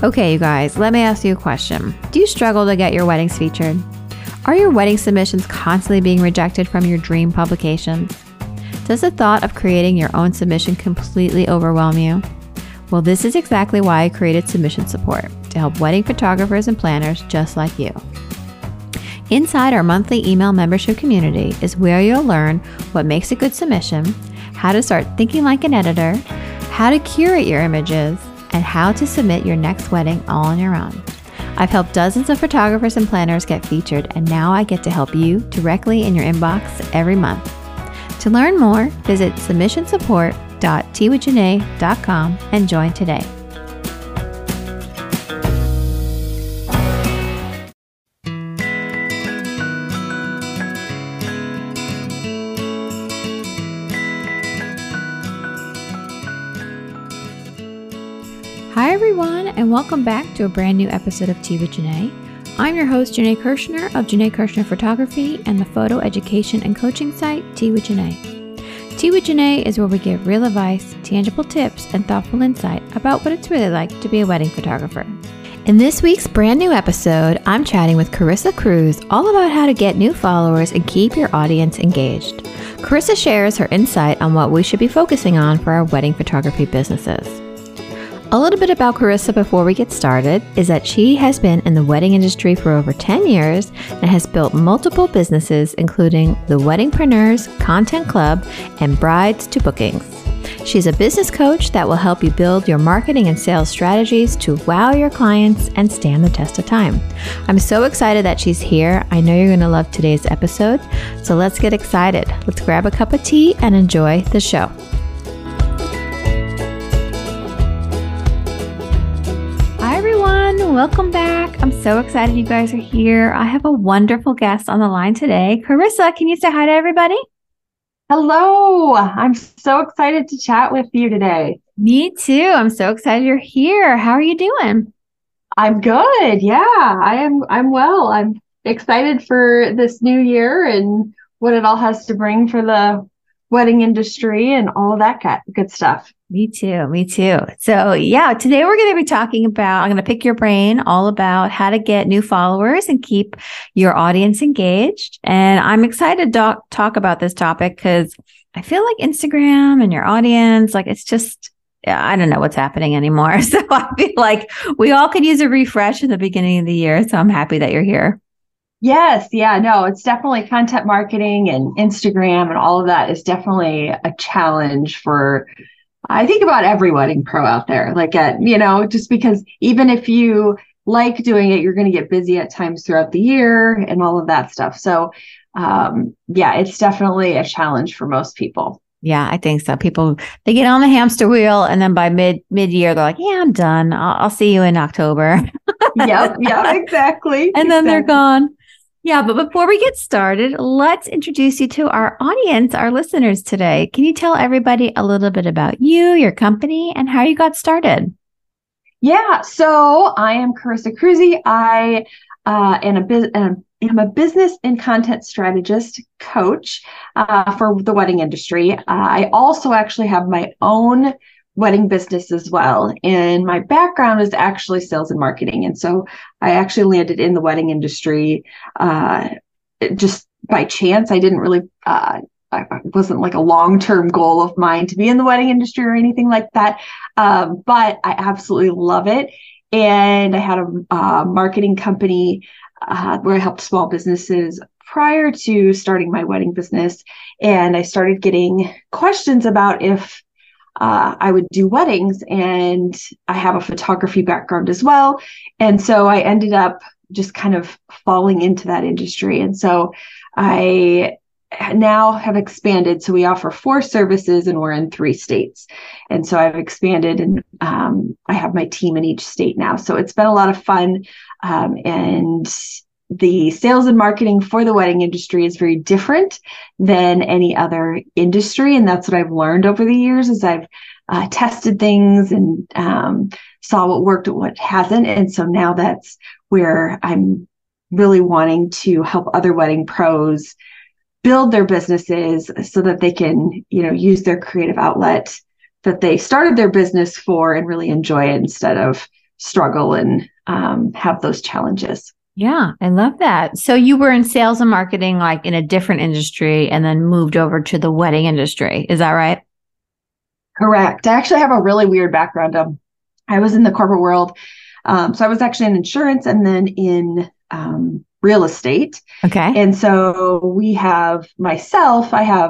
Okay, you guys, let me ask you a question. Do you struggle to get your weddings featured? Are your wedding submissions constantly being rejected from your dream publications? Does the thought of creating your own submission completely overwhelm you? Well, this is exactly why I created Submission Support, to help wedding photographers and planners just like you. Inside our monthly email membership community is where you'll learn what makes a good submission, how to start thinking like an editor, how to curate your images, and how to submit your next wedding all on your own. I've helped dozens of photographers and planners get featured, and now I get to help you directly in your inbox every month. To learn more, visit submissionsupport.teawithjanae.com and join today. Hi everyone, and welcome back to a brand new episode of Tea with Janae. I'm your host, Janae Kirshner of Janae Kirshner Photography and the photo education and coaching site, Tea with Janae. Tea with Janae is where we give real advice, tangible tips, and thoughtful insight about what it's really like to be a wedding photographer. In this week's brand new episode, I'm chatting with Carissa Cruz all about how to get new followers and keep your audience engaged. Carissa shares her insight on what we should be focusing on for our wedding photography businesses. A little bit about Carissa before we get started is that she has been in the wedding industry for over 10 years and has built multiple businesses, including the Weddingpreneurs Content Club and Brides to Bookings. She's a business coach that will help you build your marketing and sales strategies to wow your clients and stand the test of time. I'm so excited that she's here. I know you're going to love today's episode. So let's get excited. Let's grab a cup of tea and enjoy the show. Welcome back. I'm so excited you guys are here. I have a wonderful guest on the line today. Carissa, can you say hi to everybody? Hello. I'm so excited to chat with you today. Me too. I'm so excited you're here. How are you doing? I'm good. Yeah, I'm well. I'm excited for this new year and what it all has to bring for the wedding industry and all of that good stuff. Me too. Me too. So yeah, today we're going to be talking about, I'm going to pick your brain all about how to get new followers and keep your audience engaged. And I'm excited to talk about this topic because I feel like Instagram and your audience, like it's just, I don't know what's happening anymore. So I feel like we all could use a refresh in the beginning of the year. So I'm happy that you're here. Yes. Yeah, no, it's definitely content marketing and Instagram and all of that is definitely a challenge for, I think, about every wedding pro out there. Like, just because even if you like doing it, you're going to get busy at times throughout the year and all of that stuff. So, it's definitely a challenge for most people. Yeah, I think so. People, they get on the hamster wheel and then by mid-year, they're like, yeah, I'm done. I'll see you in October. Yep, exactly. And then they're gone. Yeah, but before we get started, let's introduce you to our audience, our listeners today. Can you tell everybody a little bit about you, your company, and how you got started? Yeah, so I am Carissa Cruz. I am a business and content strategist coach for the wedding industry. I also actually have my own wedding business as well. And my background is actually sales and marketing. And so I actually landed in the wedding industry just by chance. I didn't really, I wasn't like a long-term goal of mine to be in the wedding industry or anything like that. But I absolutely love it. And I had a marketing company where I helped small businesses prior to starting my wedding business. And I started getting questions about if I would do weddings, and I have a photography background as well. And so I ended up just kind of falling into that industry. And so I now have expanded. So we offer 4 services and we're in 3 states. And so I've expanded and I have my team in each state now. So it's been a lot of fun. And the sales and marketing for the wedding industry is very different than any other industry. And that's what I've learned over the years as I've tested things and saw what worked and what hasn't. And so now that's where I'm really wanting to help other wedding pros build their businesses so that they can, use their creative outlet that they started their business for and really enjoy it instead of struggle and have those challenges. Yeah, I love that. So you were in sales and marketing, like in a different industry, and then moved over to the wedding industry. Is that right? Correct. I actually have a really weird background. I was in the corporate world. So I was actually in insurance and then in real estate. Okay. And so I have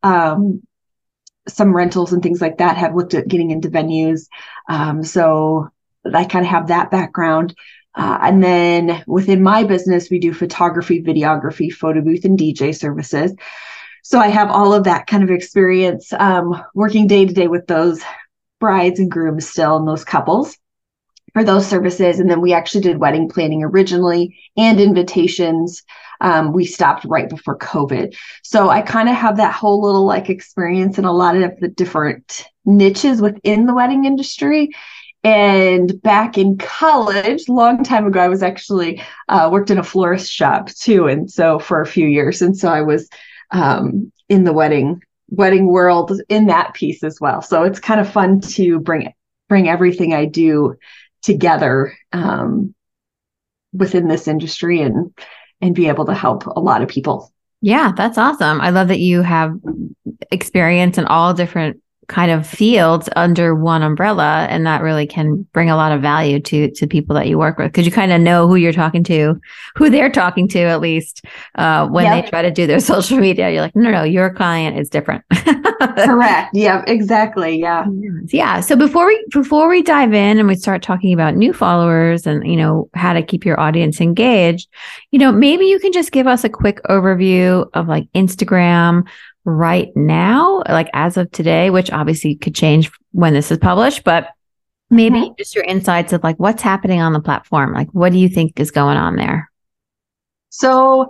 some rentals and things like that, have looked at getting into venues. So I kind of have that background. And then within my business, we do photography, videography, photo booth, and DJ services. So I have all of that kind of experience working day to day with those brides and grooms still, and those couples for those services. And then we actually did wedding planning originally and invitations. We stopped right before COVID. So I kind of have that whole little like experience in a lot of the different niches within the wedding industry. And back in college, long time ago, I was actually worked in a florist shop too. And so for a few years. And so I was in the wedding world in that piece as well. So it's kind of fun to bring everything I do together within this industry and be able to help a lot of people. Yeah, that's awesome. I love that you have experience in all different kind of fields under one umbrella, and that really can bring a lot of value to people that you work with, because you kind of know who you're talking to, who they're talking to, at least when they try to do their social media. You're like, no, your client is different. Correct. Yeah, exactly. Yeah. Yeah. So before we dive in and we start talking about new followers and, how to keep your audience engaged, maybe you can just give us a quick overview of like Instagram right now, like as of today, which obviously could change when this is published, but maybe just your insights of like what's happening on the platform. Like, what do you think is going on there? So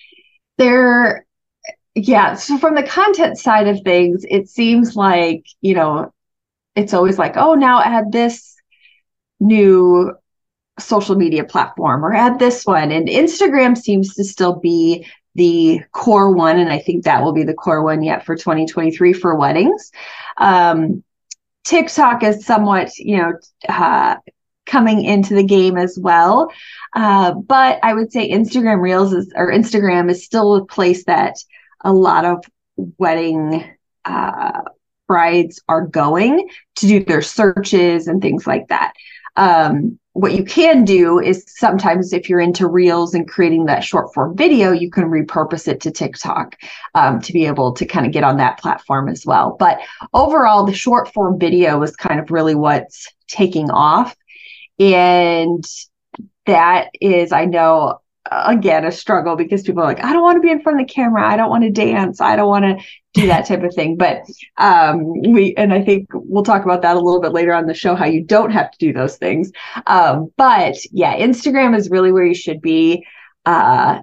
so from the content side of things, it seems like, it's always like, oh, now add this new social media platform or add this one. And Instagram seems to still be the core one. And I think that will be the core one yet for 2023 for weddings. TikTok is somewhat, coming into the game as well. But I would say Instagram is still a place that a lot of wedding brides are going to do their searches and things like that. What you can do is sometimes if you're into reels and creating that short form video, you can repurpose it to TikTok to be able to kind of get on that platform as well. But overall, the short form video is kind of really what's taking off. And that is, I know, again, a struggle because people are like, I don't want to be in front of the camera. I don't want to dance. I don't want to do that type of thing. But and I think we'll talk about that a little bit later on the show, how you don't have to do those things. But yeah, Instagram is really where you should be. I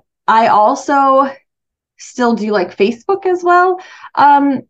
also still do like Facebook as well. And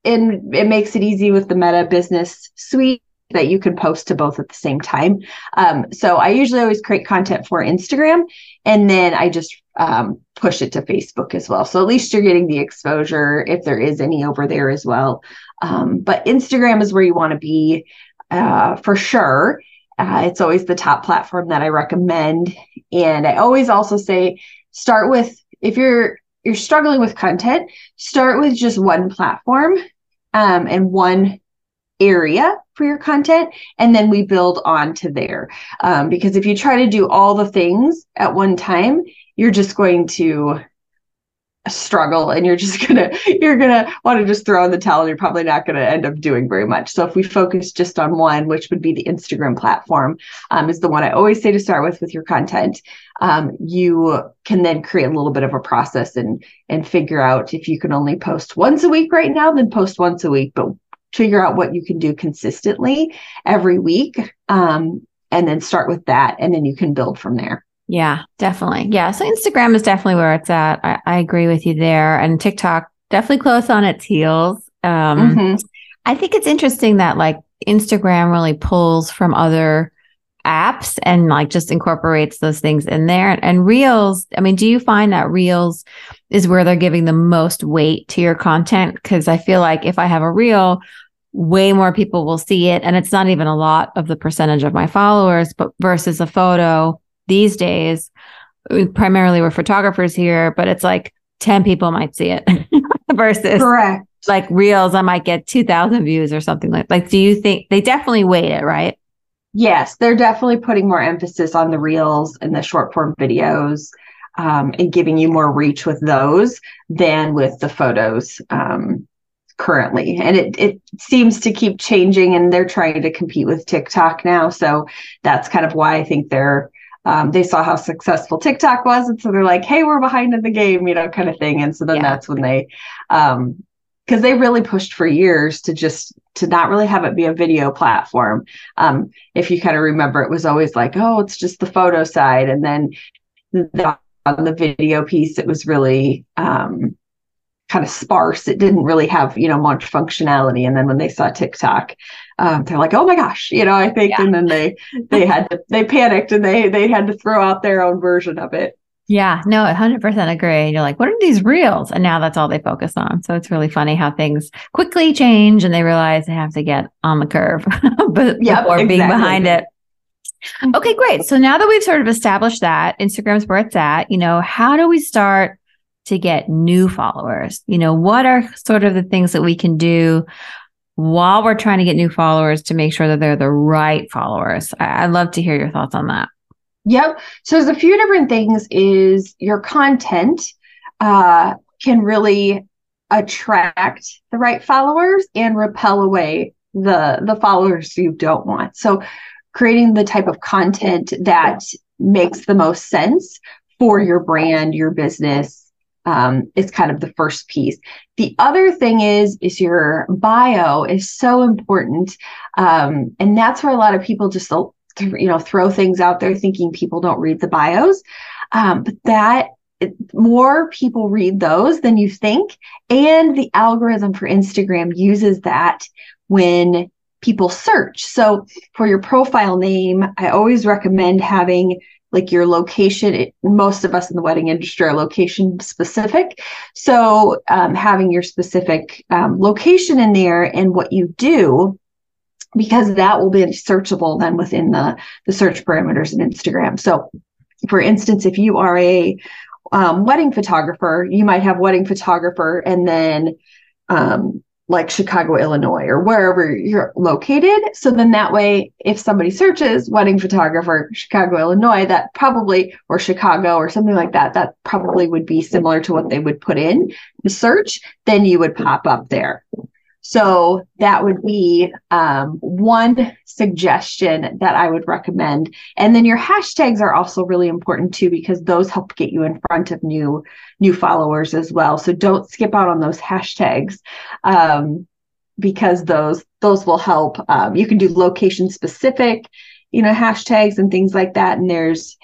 it makes it easy with the Meta Business Suite that you can post to both at the same time. So I usually always create content for Instagram, and then I just push it to Facebook as well. So at least you're getting the exposure if there is any over there as well. But Instagram is where you want to be for sure. It's always the top platform that I recommend. And I always also say, start with, if you're struggling with content, start with just one platform and one area for your content, and then we build on to there. Because if you try to do all the things at one time, you're just going to struggle, and you're gonna want to just throw in the towel, and you're probably not going to end up doing very much. So if we focus just on one, which would be the Instagram platform, is the one I always say to start with your content. You can then create a little bit of a process and figure out if you can only post once a week right now, then post once a week, but figure out what you can do consistently every week, and then start with that, and then you can build from there. Yeah, definitely. Yeah. So Instagram is definitely where it's at. I agree with you there. And TikTok, definitely close on its heels. I think it's interesting that like Instagram really pulls from other apps and like just incorporates those things in there. And Reels, I mean, do you find that Reels is where they're giving the most weight to your content? Because I feel like if I have a Reel, way more people will see it. And it's not even a lot of the percentage of my followers, but versus a photo these days, primarily we're photographers here, but it's like 10 people might see it versus Correct. like reels, I might get 2,000 views or something like, do you think they definitely weight it, right? Yes, they're definitely putting more emphasis on the reels and the short form videos, and giving you more reach with those than with the photos currently. And it seems to keep changing, and they're trying to compete with TikTok now. So that's kind of why I think they saw how successful TikTok was. And so they're like, hey, we're behind in the game, kind of thing. And so then that's when they, because they really pushed for years to not really have it be a video platform. If you kind of remember, it was always like, oh, it's just the photo side. And then on the video piece, it was really kind of sparse. It didn't really have, much functionality. And then when they saw TikTok, they're like, oh my gosh, I think, and then they panicked and they had to throw out their own version of it. Yeah, no, 100% agree. And you're like, what are these reels? And now that's all they focus on. So it's really funny how things quickly change and they realize they have to get on the curve before being behind it. Okay, great. So now that we've sort of established that Instagram's where it's at, how do we start to get new followers? What are sort of the things that we can do while we're trying to get new followers to make sure that they're the right followers? I'd love to hear your thoughts on that. Yep. So there's a few different things. Is your content can really attract the right followers and repel away the followers you don't want. So creating the type of content that makes the most sense for your brand, your business, is kind of the first piece. The other thing is your bio is so important. And that's where a lot of people just throw things out there thinking people don't read the bios. But more people read those than you think. And the algorithm for Instagram uses that when people search. So for your profile name, I always recommend having like your location. Most of us in the wedding industry are location specific. So having your specific location in there and what you do, because that will be searchable then within the search parameters in Instagram. So for instance, if you are a wedding photographer, you might have wedding photographer and then like Chicago, Illinois, or wherever you're located. So then that way, if somebody searches wedding photographer, Chicago, Illinois, that probably, or Chicago or something like that, that probably would be similar to what they would put in the search, then you would pop up there. So that would be one suggestion that I would recommend. And then your hashtags are also really important too, because those help get you in front of new followers as well. So don't skip out on those hashtags, because those will help. You can do location specific, hashtags and things like that. And there's,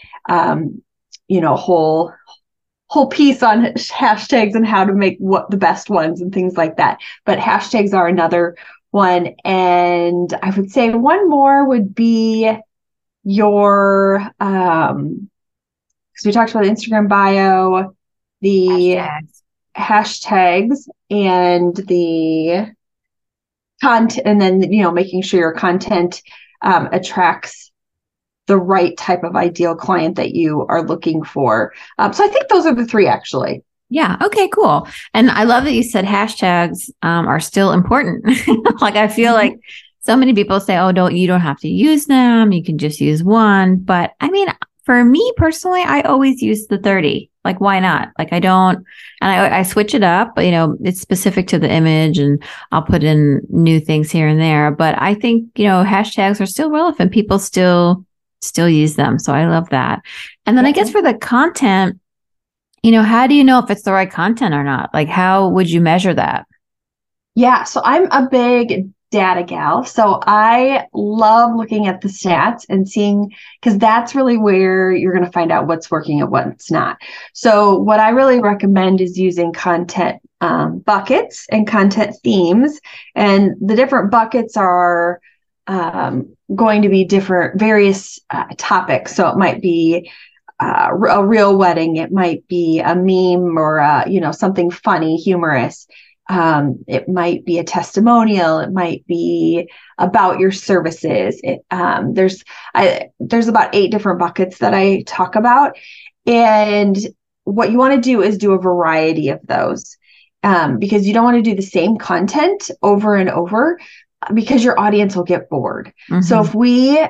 a whole piece on hashtags and how to make what the best ones and things like that. But hashtags are another one. And I would say one more would be your, because we talked about the Instagram bio, the hashtags and the content, and then, making sure your content attracts the right type of ideal client that you are looking for. So I think those are the three, actually. Yeah. Okay, cool. And I love that you said hashtags are still important. Like, I feel like so many people say, oh, you don't have to use them. You can just use one. But I mean, for me personally, I always use the 30. Like, why not? Like, I don't, and I switch it up, but it's specific to the image and I'll put in new things here and there. But I think, hashtags are still relevant. People still use them. So I love that. And then I guess for the content, how do you know if it's the right content or not? Like, how would you measure that? Yeah. So I'm a big data gal. So I love looking at the stats and seeing, because that's really where you're going to find out what's working and what's not. So what I really recommend is using content buckets and content themes. And the different buckets are going to be various topics. So it might be a real wedding. It might be a meme or, something funny, humorous. It might be a testimonial. It might be about your services. There's about 8 different buckets that I talk about. And what you want to do is do a variety of those, because you don't want to do the same content over and over, because your audience will get bored. Mm-hmm. So if we,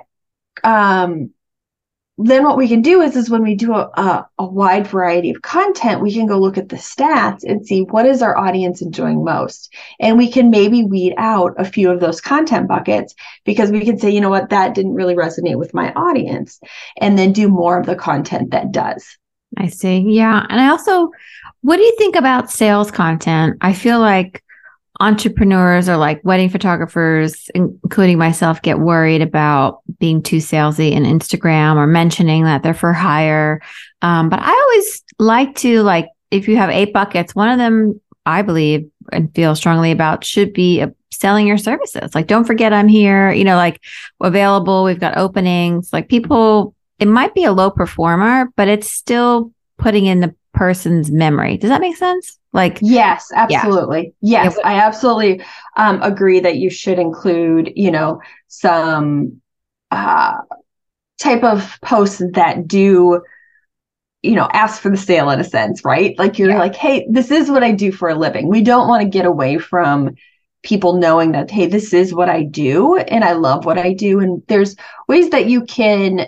then what we can do is when we do a wide variety of content, we can go look at the stats and see what is our audience enjoying most. And we can maybe weed out a few of those content buckets, because we can say, you know what, that didn't really resonate with my audience, and then do more of the content that does. I see. Yeah. And I also, what do you think about sales content? I feel like entrepreneurs or like wedding photographers, including myself, get worried about being too salesy in Instagram or mentioning that they're for hire. But I always like to, like, if you have 8 buckets, one of them, I believe and feel strongly about, should be selling your services. Like, don't forget I'm here, like available. We've got openings. Like, people, it might be a low performer, but it's still putting in the person's memory. Does that make sense? Like, yes, absolutely. Yeah. Yes, I absolutely agree that you should include, some type of posts that do, ask for the sale in a sense, right? Like, you're like, hey, this is what I do for a living. We don't want to get away from people knowing that, hey, this is what I do and I love what I do. And there's ways that you can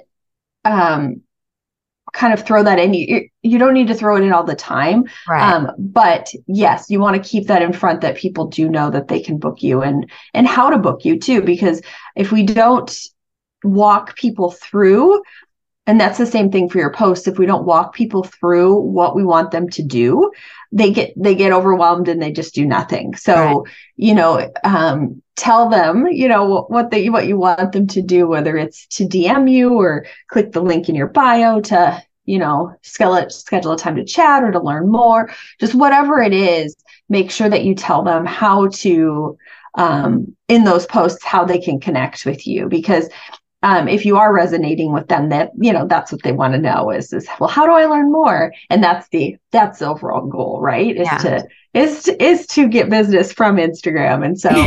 kind of throw that in. You don't need to throw it in all the time. Right. But yes, you want to keep that in front, that people do know that they can book you, and how to book you too. Because if we don't walk people through, and that's the same thing for your posts, if we don't walk people through what we want them to do, they get overwhelmed and they just do nothing. So, right. Tell them, what you want them to do, whether it's to DM you or click the link in your bio to, schedule a time to chat or to learn more, just whatever it is. Make sure that you tell them how to, in those posts, how they can connect with you, because if you are resonating with them, that's what they want to know is, well, how do I learn more? And that's the overall goal, right? Is to get business from Instagram. And so,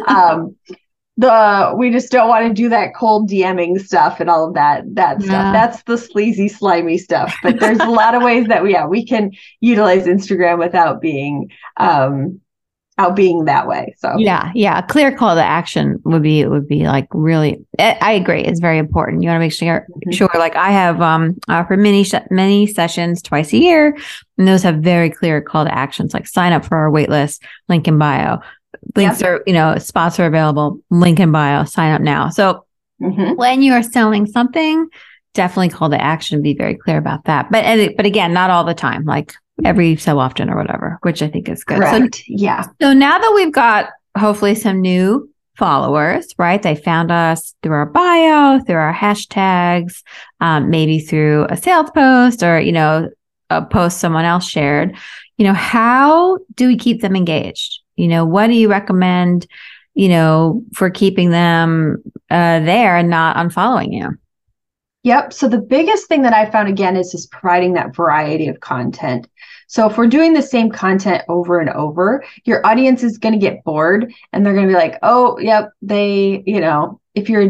we just don't want to do that cold DMing stuff and all of that stuff. That's the sleazy, slimy stuff. But there's a lot of ways that we can utilize Instagram without being, that way. So a clear call to action would be like, really, I agree, it's very important. You want to make sure like I have for many sessions twice a year, and those have very clear call to actions, like sign up for our wait list, link in bio, links are, spots are available, link in bio, sign up now. So when you are selling something, definitely call to action, be very clear about that. But again, not all the time, like every so often or whatever, which I think is good. Correct. So now that we've got hopefully some new followers, right? They found us through our bio, through our hashtags, maybe through a sales post or, a post someone else shared. How do we keep them engaged? What do you recommend, for keeping them there and not unfollowing you? Yep. So the biggest thing that I found, again, is just providing that variety of content. So if we're doing the same content over and over, your audience is going to get bored and they're going to be like, oh, yep, if you're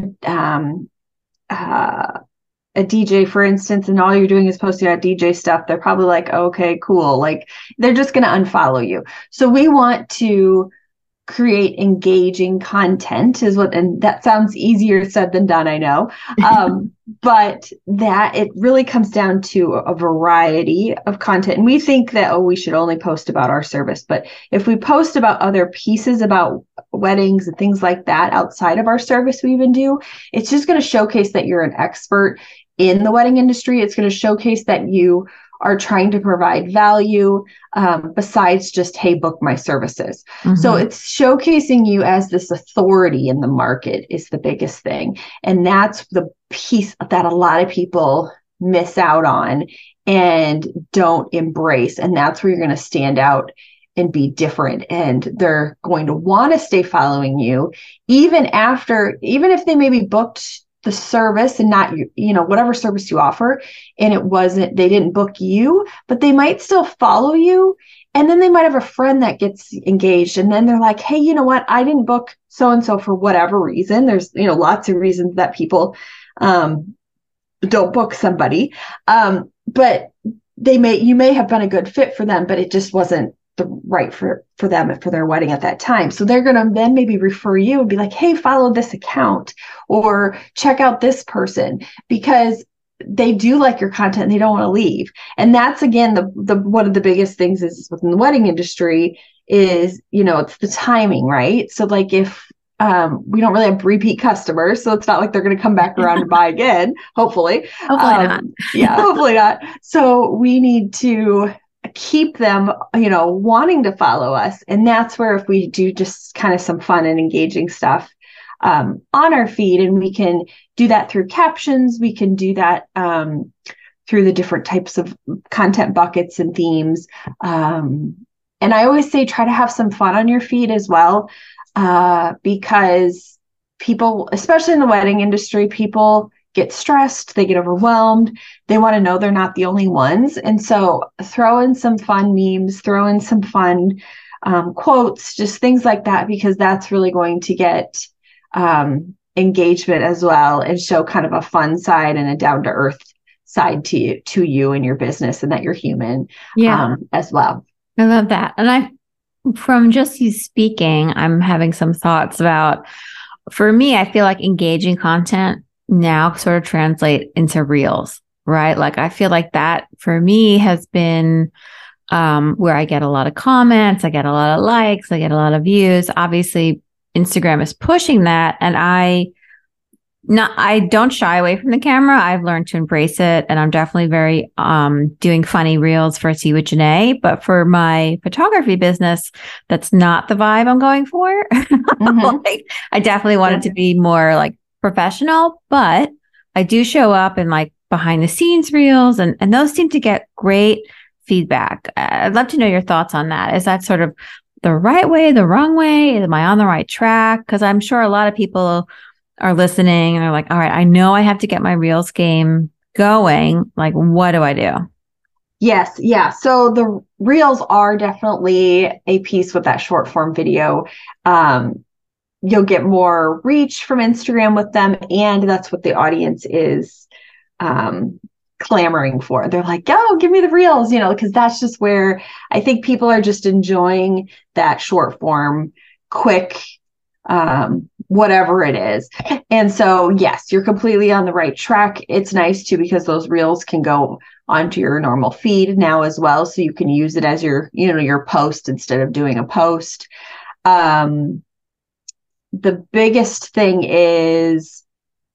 a DJ, for instance, and all you're doing is posting out DJ stuff, they're probably like, okay, cool. Like, they're just going to unfollow you. So we want to create engaging content and that sounds easier said than done, I know. But that it really comes down to a variety of content. And we think that, we should only post about our service. But if we post about other pieces about weddings and things like that outside of our service we even do, it's just going to showcase that you're an expert in the wedding industry. It's going to showcase that you are trying to provide value besides just, hey, book my services. So it's showcasing you as this authority in the market is the biggest thing. And that's the piece that a lot of people miss out on and don't embrace. And that's where you're going to stand out and be different. And they're going to want to stay following you, even if they maybe booked the service and not, whatever service you offer, and they didn't book you, but they might still follow you And then they might have a friend that gets engaged, and then they're like, hey, you know what? I didn't book so-and-so for whatever reason. There's, lots of reasons that people don't book somebody. But you may have been a good fit for them, but it just wasn't the right for them for their wedding at that time. So they're going to then maybe refer you and be like, hey, follow this account or check out this person, because they do like your content and they don't want to leave. And that's, again, the one of the biggest things is within the wedding industry is, it's the timing, right? So like if we don't really have repeat customers, so it's not like they're going to come back around and buy again, hopefully. Not. Yeah, hopefully not. So we need to keep them, wanting to follow us. And that's where, if we do just kind of some fun and engaging stuff on our feed, and we can do that through captions, we can do that through the different types of content buckets and themes. And I always say, try to have some fun on your feed as well, because people, especially in the wedding industry, people get stressed, they get overwhelmed, they want to know they're not the only ones. And so throw in some fun memes, throw in some fun quotes, just things like that, because that's really going to get engagement as well, and show kind of a fun side and a down-to-earth side to you and your business, and that you're human as well. I love that. And from just you speaking, I'm having some thoughts about, for me, I feel like engaging content now sort of translate into reels, right? Like I feel like that for me has been where I get a lot of comments, I get a lot of likes, I get a lot of views. Obviously, Instagram is pushing that, and I don't shy away from the camera. I've learned to embrace it, and I'm definitely very doing funny reels for Tea with Janae. But for my photography business, that's not the vibe I'm going for. Mm-hmm. Like, I definitely want it to be more like professional, but I do show up in like behind the scenes reels, and those seem to get great feedback. I'd love to know your thoughts on that. Is that sort of the right way, the wrong way? Am I on the right track? Because I'm sure a lot of people are listening and they're like, all right, I know I have to get my reels game going. Like, what do I do? Yes. Yeah. So the reels are definitely a piece with that short form video. You'll get more reach from Instagram with them, and that's what the audience is clamoring for. They're like, oh, give me the reels, because that's just where I think people are just enjoying that short form, quick, whatever it is. And so, yes, you're completely on the right track. It's nice too, because those reels can go onto your normal feed now as well. So you can use it as your post instead of doing a post. The biggest thing is,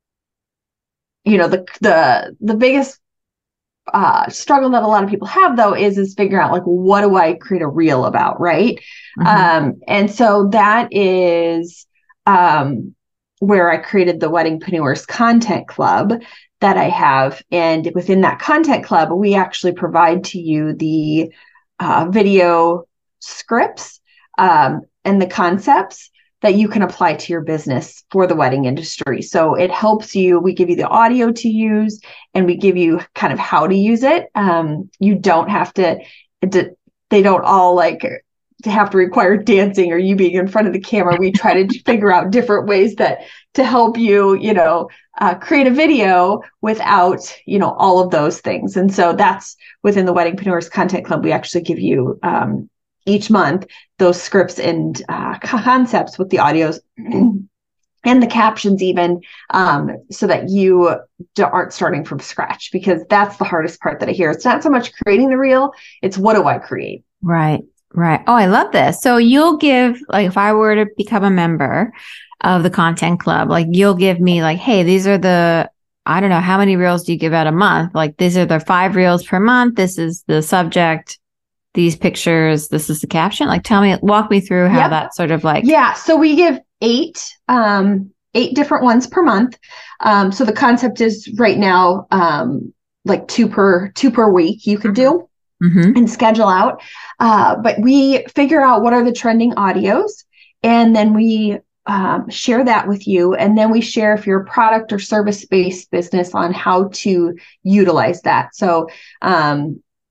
the biggest struggle that a lot of people have, though, is figuring out, like, what do I create a reel about, right? Mm-hmm. And so that is where I created the Weddingpreneurs Content Club that I have. And within that content club, we actually provide to you the video scripts and the concepts that you can apply to your business for the wedding industry. So it helps you. We give you the audio to use, and we give you kind of how to use it. You don't have to, they don't all like to have to require dancing or you being in front of the camera. We try to figure out different ways to help you, create a video without, all of those things. And so that's within the Weddingpreneurs Content Club. We actually give you, each month, those scripts and concepts with the audios and the captions even, so that you aren't starting from scratch, because that's the hardest part that I hear. It's not so much creating the reel, it's what do I create? Right. Oh, I love this. So you'll give, like, if I were to become a member of the content club, like, you'll give me like, hey, these are I don't know, how many reels do you give out a month? Like, these are the 5 reels per month. This is the subject, these pictures, this is the caption. Like, walk me through how that sort of like. Yeah. So we give 8 different ones per month. So the concept is right now, like 2 per week you could do and schedule out. But we figure out what are the trending audios, and then we share that with you. And then we share, if you're a product or service-based business, on how to utilize that. So,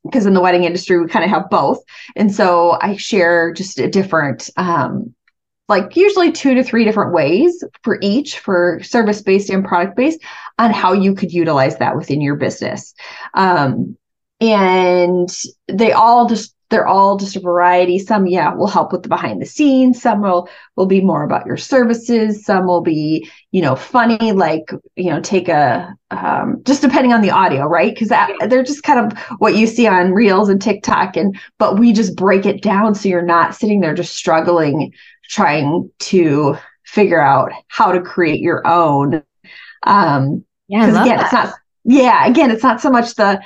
because in the wedding industry, we kind of have both. And so I share just a different, like usually 2 to 3 different ways for each, for service-based and product-based, on how you could utilize that within your business. And they're all just a variety. Some, will help with the behind the scenes. Some will be more about your services. Some will be, funny, like, take just depending on the audio, right? Because they're just kind of what you see on Reels and TikTok. But we just break it down so you're not sitting there just struggling, trying to figure out how to create your own. I love that. It's not so much the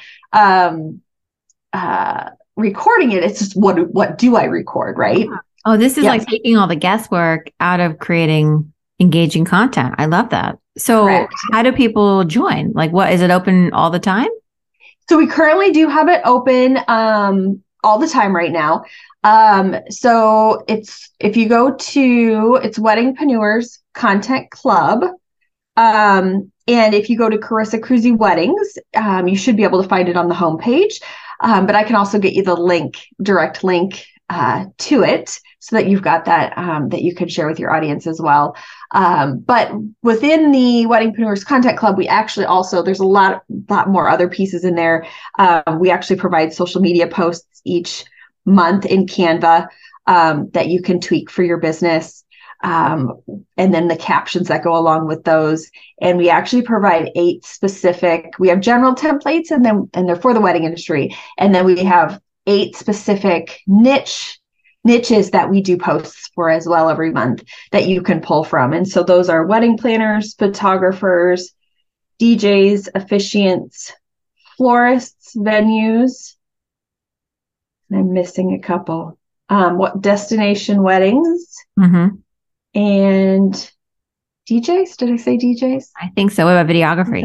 recording it. It's just what do I record, right? Oh, this is like taking all the guesswork out of creating engaging content. I love that. So Correct. How do people join? Like, what is it open all the time? So we currently do have it open all the time right now. So if you go to, it's Weddingpreneurs Content Club. And if you go to Carissa Cruzy Weddings, you should be able to find it on the homepage. But I can also get you the direct link to it, so that you've got that that you can share with your audience as well. But within the Weddingpreneurs Content Club, we actually also, there's a lot more other pieces in there. We actually provide social media posts each month in Canva that you can tweak for your business. And then the captions that go along with those. And we actually provide 8 specific, we have general templates and they're for the wedding industry. And then we have 8 specific niches that we do posts for as well every month that you can pull from. And so those are wedding planners, photographers, DJs, officiants, florists, venues. And I'm missing a couple. What destination weddings? Mm-hmm. And DJs? Did I say DJs? I think so. What about videography?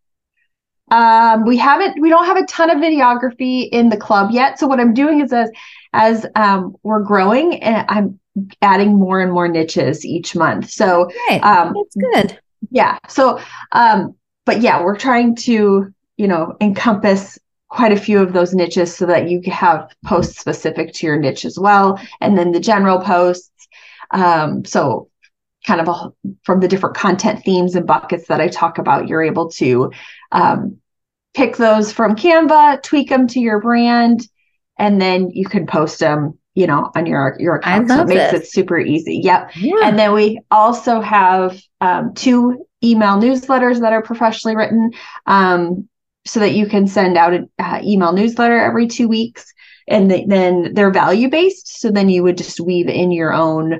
We don't have a ton of videography in the club yet. So what I'm doing is as we're growing, and I'm adding more and more niches each month. So that's good. Yeah. So but we're trying to, encompass quite a few of those niches so that you have posts specific to your niche as well. And then the general posts. So kind of from the different content themes and buckets that I talk about, you're able to pick those from Canva, tweak them to your brand, and then you can post them, on your account. So it makes it super easy. Yep. Yeah. And then we also have 2 email newsletters that are professionally written, so that you can send out an email newsletter every 2 weeks. And then they're value-based. So then you would just weave in your own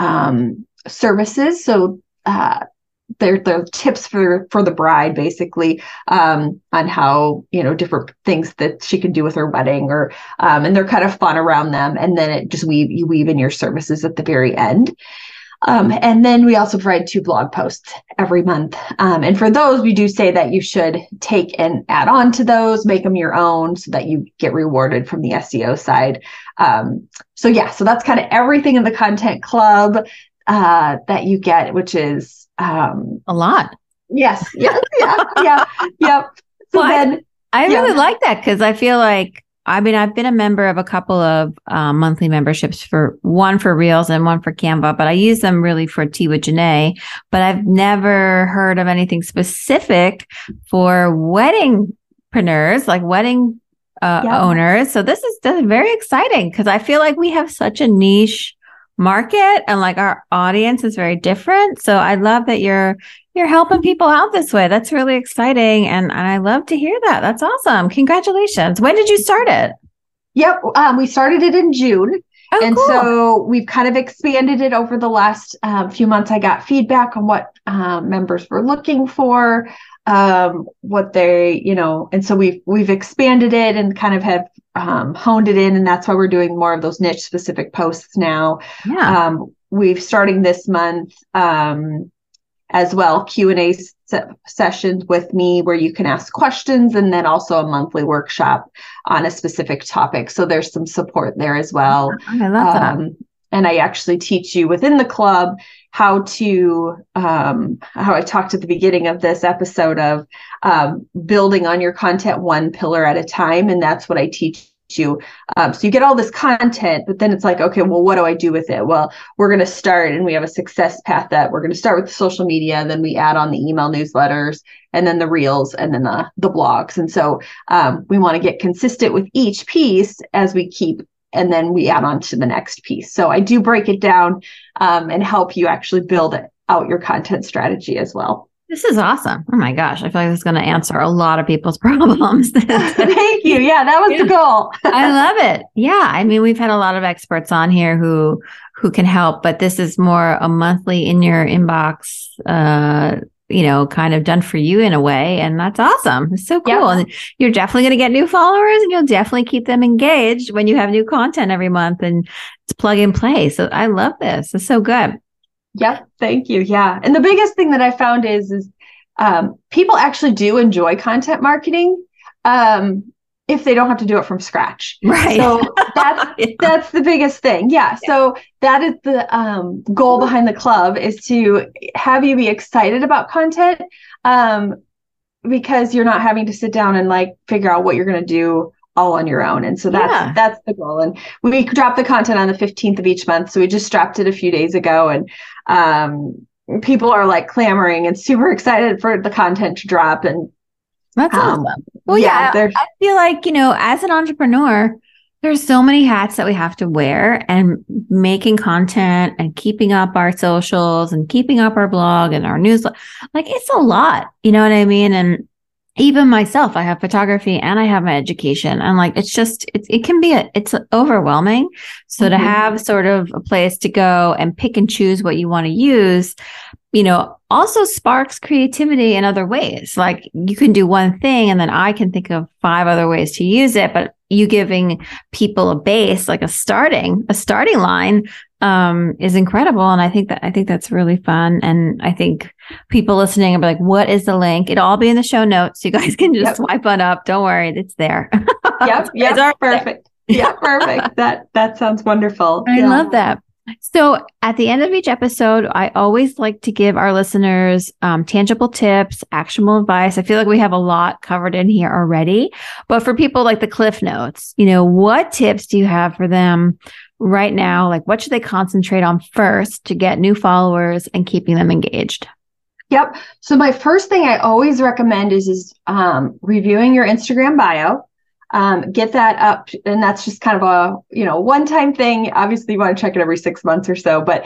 services. So they're tips for the bride, basically, on how, different things that she can do with her wedding, or and they're kind of fun around them. And then you weave in your services at the very end. And then we also provide 2 blog posts every month. And for those, we do say that you should take and add on to those, make them your own, so that you get rewarded from the SEO side. So that's kind of everything in the content club that you get, which is a lot. Yes. Yeah. Yep. So I really like that, because I feel like, I've been a member of a couple of monthly memberships, one for Reels and one for Canva, but I use them really for Tea with Janae. But I've never heard of anything specific for weddingpreneurs, like wedding owners. So this is very exciting, because I feel like we have such a niche market, and like our audience is very different. So I love that you're helping people out this way. That's really exciting. And I love to hear that. That's awesome. Congratulations. When did you start it? Yep. We started it in June. Oh, and cool. So we've kind of expanded it over the last few months. I got feedback on what members were looking for, what they, and so we've expanded it and kind of have honed it in. And that's why we're doing more of those niche specific posts now. Yeah. We've starting this month as well, Q&A sessions with me where you can ask questions, and then also a monthly workshop on a specific topic. So there's some support there as well. I love that. And I actually teach you within the club how I talked at the beginning of this episode of building on your content one pillar at a time. And that's what I teach you. So you get all this content, but then it's like, okay, well, what do I do with it? Well, we're going to start, and we have a success path that we're going to start with social media, and then we add on the email newsletters, and then the reels, and then the blogs. And so we want to get consistent with each piece as we keep, and then we add on to the next piece. So I do break it down and help you actually build out your content strategy as well. This is awesome. Oh my gosh. I feel like this is going to answer a lot of people's problems. Thank you. Yeah, that was the goal. I love it. Yeah. I mean, we've had a lot of experts on here who can help, but this is more a monthly in your inbox, kind of done for you in a way. And that's awesome. It's so cool. Yep. And you're definitely going to get new followers, and you'll definitely keep them engaged when you have new content every month, and it's plug and play. So I love this. It's so good. Yep. Thank you. Yeah. And the biggest thing that I found is people actually do enjoy content marketing if they don't have to do it from scratch. Right. So that's the biggest thing. Yeah. So that is the goal behind the club, is to have you be excited about content because you're not having to sit down and like figure out what you're going to do all on your own. And so that's the goal. And we drop the content on the 15th of each month. So we just dropped it a few days ago, and people are like clamoring and super excited for the content to drop. And that's awesome. Well, yeah, I feel like, as an entrepreneur, there's so many hats that we have to wear, and making content and keeping up our socials and keeping up our blog and our newsletter. Like, it's a lot, you know what I mean? And even myself, I have photography and I have my education. And like, it can be it's overwhelming. So to have sort of a place to go and pick and choose what you want to use, also sparks creativity in other ways. Like, you can do one thing and then I can think of 5 other ways to use it, but you giving people a base, like a starting line, is incredible. And I think that's really fun. And I think people listening will be like, what is the link? It'll all be in the show notes. You guys can just swipe on up. Don't worry. It's there. Yep. Perfect. Yeah. Perfect. That sounds wonderful. I love that. So at the end of each episode, I always like to give our listeners tangible tips, actionable advice. I feel like we have a lot covered in here already, but for people like the Cliff Notes, what tips do you have for them right now? Like, what should they concentrate on first to get new followers and keeping them engaged? Yep. So my first thing I always recommend is reviewing your Instagram bio. Get that up, and that's just kind of a one-time thing. Obviously, you want to check it every 6 months or so, but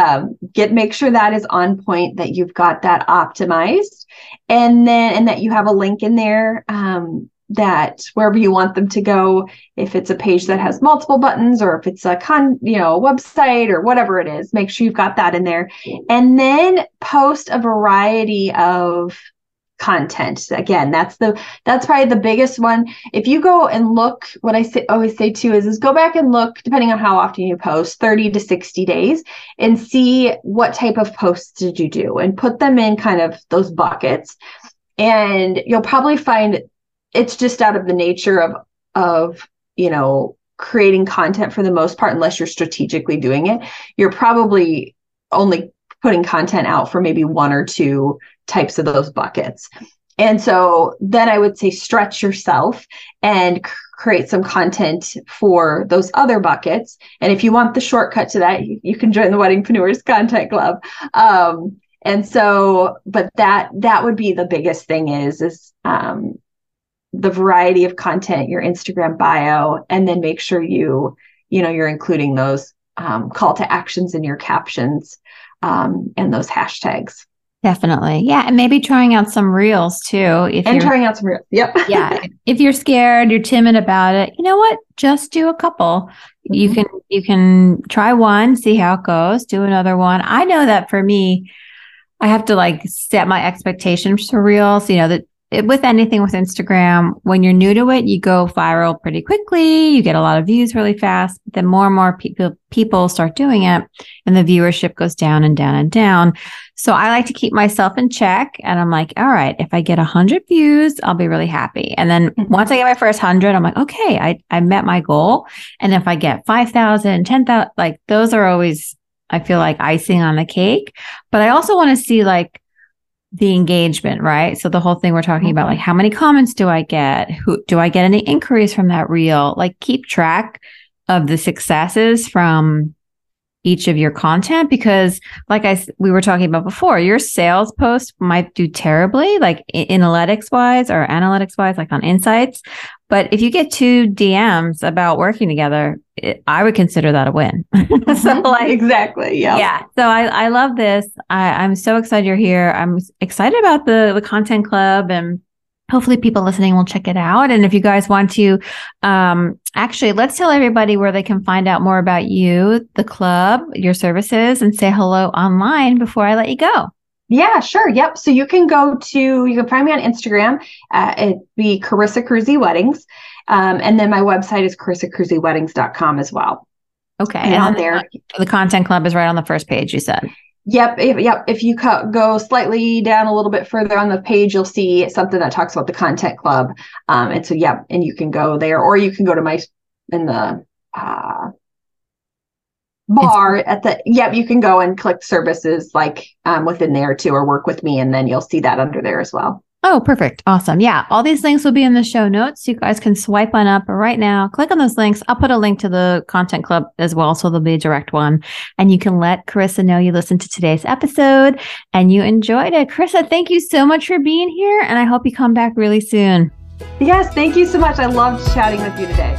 make sure that is on point, that you've got that optimized, and that you have a link in there that wherever you want them to go, if it's a page that has multiple buttons, or if it's a website or whatever it is, make sure you've got that in there, and then post a variety of content. Again, that's probably the biggest one. If you go and look, what I always say too is go back and look, depending on how often you post, 30 to 60 days, and see what type of posts did you do, and put them in kind of those buckets. And you'll probably find it's just out of the nature of creating content for the most part, unless you're strategically doing it, you're probably only putting content out for maybe 1 or 2 types of those buckets. And so then I would say stretch yourself and create some content for those other buckets. And if you want the shortcut to that, you can join the Weddingpreneurs Content Club. And so, but that would be the biggest thing is the variety of content, your Instagram bio, and then make sure you're including those call to actions in your captions and those hashtags. Definitely. Yeah. And maybe trying out some reels too. Trying out some reels. Yep. Yeah. If you're scared, you're timid about it, you know what? Just do a couple. Mm-hmm. You can try one, see how it goes, do another one. I know that for me, I have to set my expectations for reels, that with anything with Instagram, when you're new to it, you go viral pretty quickly. You get a lot of views really fast. But then more and more people start doing it, and the viewership goes down and down and down. So I like to keep myself in check, and I'm like, all right, if I get 100 views, I'll be really happy. And then once I get my first 100, I'm like, okay, I met my goal. And if I get 5,000, 10,000, those are always I feel like icing on the cake, but I also want to see like the engagement, right? So the whole thing we're talking about, like how many comments do I get? Who do I get any inquiries from that reel? Like keep track of the successes from each of your content, because like we were talking about before, your sales post might do terribly, like analytics wise, like on Insights. But if you get 2 DMs about working together, I would consider that a win. So like, exactly. Yeah. Yeah. So I love this. I'm so excited you're here. I'm excited about the content club, and hopefully people listening will check it out. And if you guys want to, actually, let's tell everybody where they can find out more about you, the club, your services, and say hello online before I let you go. Yeah, sure. Yep. So you can find me on Instagram. It'd be Carissa Cruzy Weddings. And then my website is carissacruzyweddings.com as well. Okay. And on there, the content club is right on the first page, you said. Yep. If you go slightly down a little bit further on the page, you'll see something that talks about the content club. And so, and you can go there, or you can go to in the bar at the, you can go and click services like within there too, or work with me. And then you'll see that under there as well. Oh, perfect. Awesome. Yeah. All these links will be in the show notes. You guys can swipe on up right now. Click on those links. I'll put a link to the content club as well, so there'll be a direct one. And you can let Carissa know you listened to today's episode and you enjoyed it. Carissa, thank you so much for being here. And I hope you come back really soon. Yes. Thank you so much. I loved chatting with you today.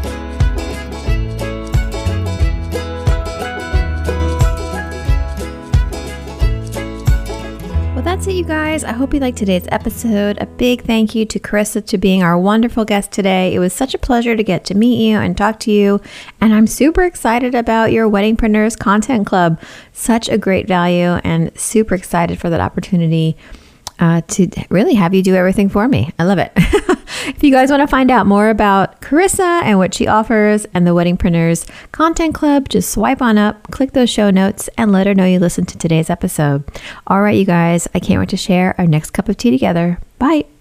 That's it, you guys. I hope you liked today's episode. A big thank you to Carissa for being our wonderful guest today. It was such a pleasure to get to meet you and talk to you. And I'm super excited about your Weddingpreneurs Content Club. Such a great value, and super excited for that opportunity to really have you do everything for me. I love it. If you guys want to find out more about Carissa and what she offers and the Weddingpreneurs Content Club, just swipe on up, click those show notes, and let her know you listened to today's episode. All right, you guys, I can't wait to share our next cup of tea together. Bye.